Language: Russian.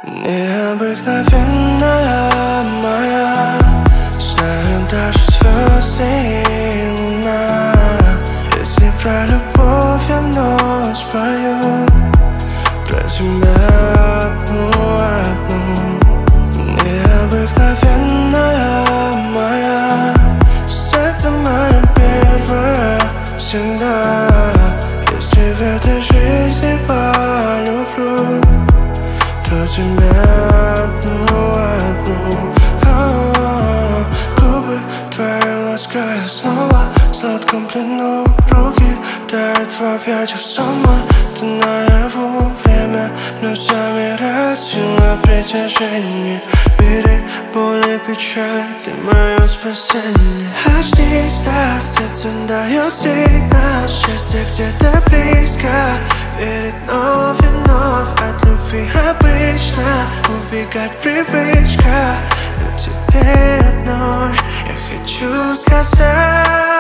Необыкновенная моя, знаю даже звезды и луна. Если про любовь я вновь спою, про тебя одну. Необыкновенная моя, сердце мое первое всегда. Если в этой жизни полюблю, то тебя одну. Губы твои лаская снова в сладком плену, руки тают в объятиях сама. Ты наяву, время вновь замирает, сила притяжения. Бери боль и печаль, ты мое спасение. Очнись, да, сердце дает сигнал, счастье где-то близко. Верит вновь и вновь, от любви обычно убегать привычка. Но тебе одной я хочу сказать: